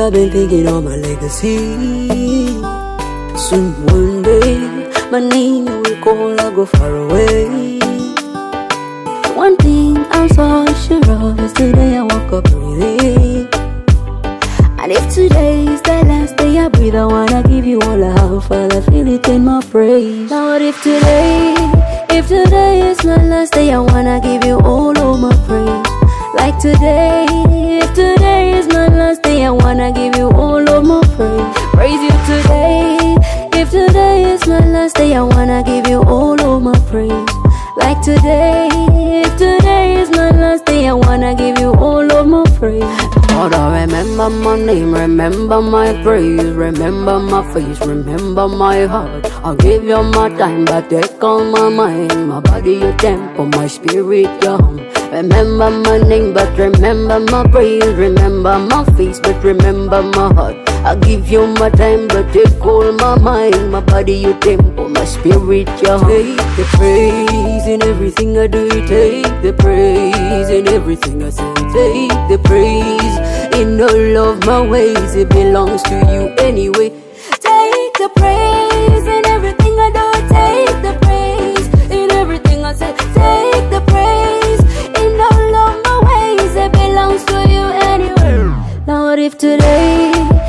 I've been thinking of my legacy. Soon one day, my name will call, I'll go far away. One thing I'm so sure of is today I woke up breathing. And if today is the last day I breathe, I wanna give you all I have, Father, feel it in my praise. Now what if today is my last day, I wanna give you all of my praise. Like today, if today is my last day, I wanna give you all of my praise. Praise you today, if today is my last day, I wanna give you all of my praise. Like today, if today is my last day, I wanna give you all of my praise. Lord, I remember my name, remember my praise, remember my face, remember my heart. I'll give you my time, but take all my mind, my body, your temple, my spirit, your home. Remember my name, but remember my praise, remember my face, but remember my heart. I'll give you my time, but take all my mind, my body, your temple, my spirit, your home. Take the praise in everything I do, take the praise in everything I say. Take the praise in all of my ways, it belongs to you anyway. Take the praise in everything I do, take the praise in everything I say. Take the praise in all of my ways, it belongs to you anyway. Now what if today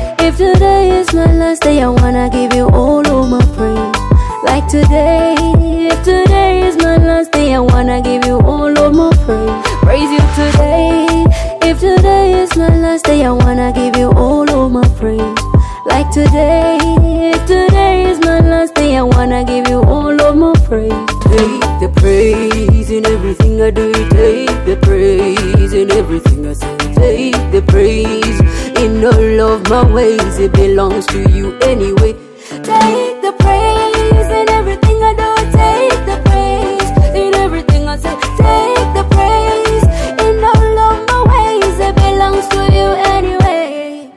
is my last day, I wanna give you all of my praise. Like today, if today is my last day, I wanna give you all of my praise. Praise you today, if today is my last day, I wanna give you all of my praise. Like today, if today is my last day, I wanna give you all of my praise. Take the praise in everything I do, take the praise in everything I say. Take the praise in all of my ways, it belongs to you anyway. Take the praise in everything I do, take the praise in everything I say. Take the praise in all of my ways, it belongs to you anyway.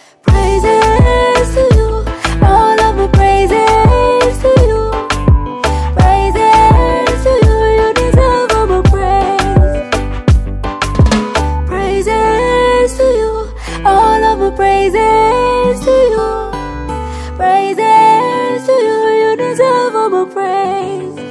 Praises to you, all of my praises to you. Praises to you, you deserve all my praise. Praises to you, all of my praises to you. Praises to you, you deserve all my praise.